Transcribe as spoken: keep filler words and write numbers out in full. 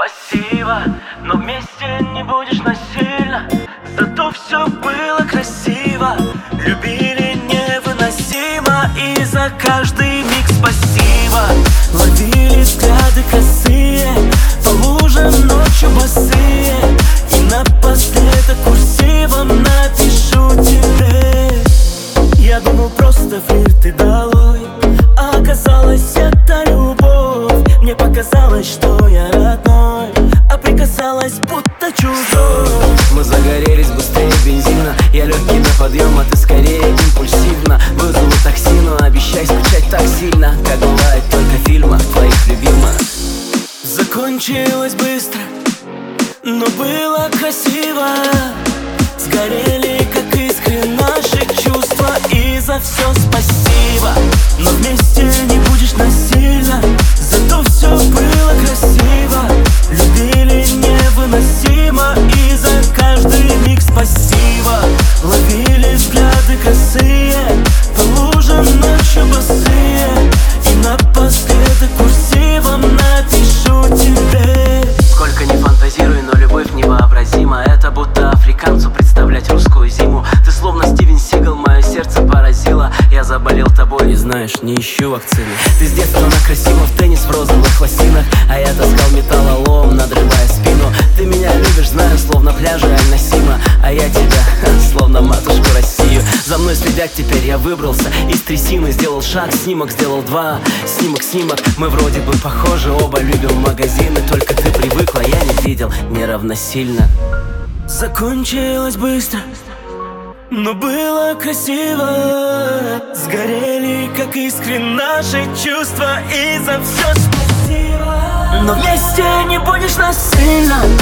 спасибо, но вместе не будешь насильно. Зато все было красиво, любили невыносимо. И за каждый миг спасибо. Ловили взгляды косые, по лужам ночью босые. И напоследок курсивом напишу тебе: я думал, просто флирт и долой, а оказалось, это любовь. Мне показалось, что я родной, а прикасалась, будто чужой. Мы загорелись быстрее бензина. Я легкий на подъем, а ты скорее импульсивно. Вызову такси, но обещай скучать так сильно, как бывает только в фильмах твоих любимых. Закончилось быстро, но было красиво. Сгорели, как искры, наши чувства. И за все спасибо, но вместе не будешь насильно. Зато все было красиво, любили невыносимо. И за каждый миг спасибо. Ловили взгляды косые, по лужам ночью босые. И напоследок курсивом напишу тебе: сколько не фантазируй, но любовь невообразима. Это будто африканцу представлять русскую зиму. Ты словно Стивен Сигал, мое сердце поразило. Я заболел тобой и знаешь, не ищу вакцины. Ты с детства накрасила в теннис в розовых лосинах, а я таскал металлолом, надрывая спину. Ты меня любишь, знаю, словно пляжи Аль-Насима, а я тебя, словно матушку Россию. За мной следят теперь, я выбрался из трясины. Сделал шаг, снимок, сделал два. Снимок, снимок, мы вроде бы похожи. Оба любим магазины, только ты привыкла, я не видел, не равносильно. Закончилось быстро, но было красиво. Сгорели, как искры, наши чувства. И за все спасибо, но вместе не будешь насильно.